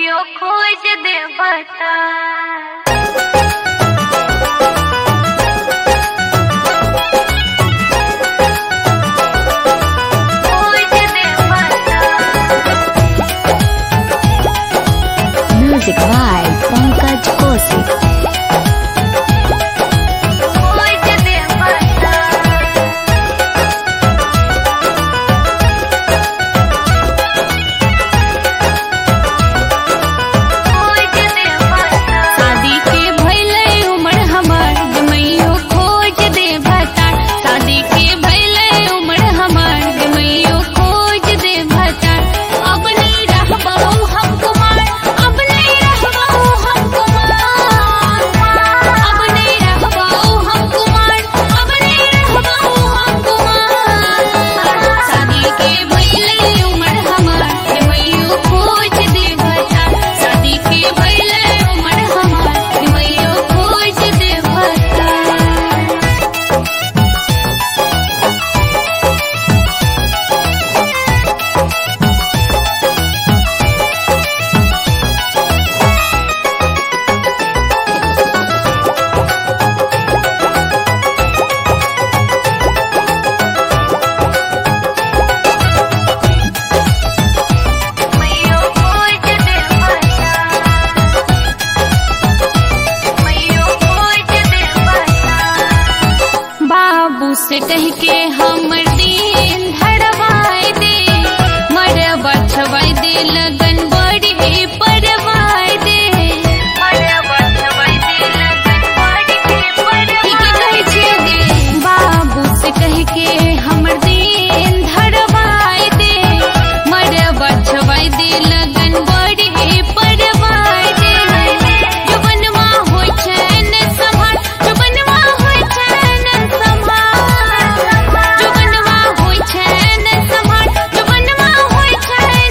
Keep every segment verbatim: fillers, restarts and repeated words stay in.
मैयो खोज दे बता Music by Pankaj Kaushik. से कह के हमर दिन धड़वाए दे मरबा छवाई दे लगन बड़ी परवाए दे मरबा छवाई दे लगन बड़ी परवाए कहे छे दे बाबू से कह के हमर दिन धड़वाए दे मरबा छवाई दे लगन बड़ी परवाए दे जुबनवा होय छैन संभाल जुबनवा होय छैन संभाल जुबनवा होय छैन संभाल जुबनवा होय छैन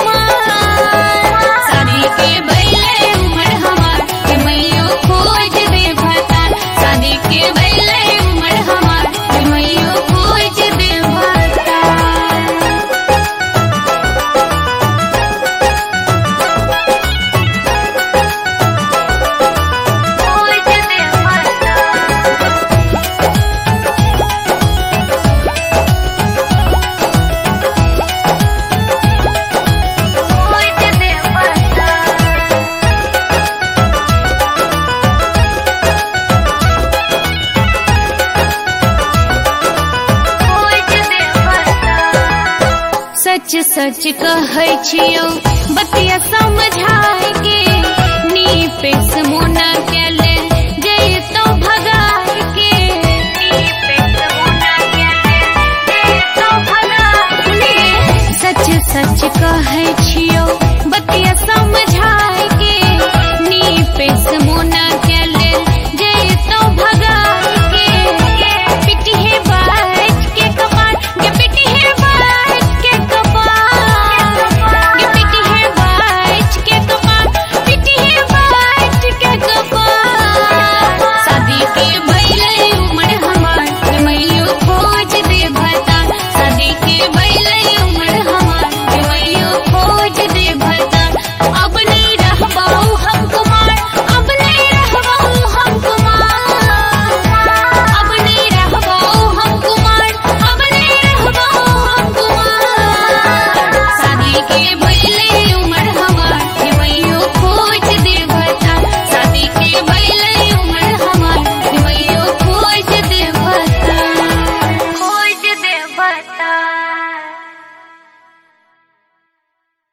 संभाल शादी के भइले उमर हमार के मैयो खोज दे भता शादी के भइले उमर हमार के मैयो खोज दे भता सच सच कहै छियौ बतिया समझाए के नी पे समोना के ले जइतो भगाए के नी पे समोना के ले जइतो भगाए के सच सच कहै छियौ बतिया समझाए के नी पे समोना के ले जइतो भगाए के पिटिहे बाज के कपार के पिटिहे बाज के शादी के भइले उमर हमार के मैयो खोज दे भता शादी के भइले उमर हमार के मैयो खोज दे भता अब नहीं रहबहु हम कुमार अब नहीं रहबहु हम कुमार अब नहीं रहबहु हम कुमार अब नहीं रहबहु हम कुमार शादी के भइले उमर हमार के मैयो खोज दे भता शादी के भइले उमर हमार के मैयो खोज दे भता खोज दे भता